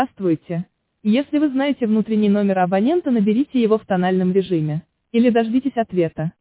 Здравствуйте. Если вы знаете внутренний номер абонента, наберите его в тональном режиме. Или дождитесь ответа.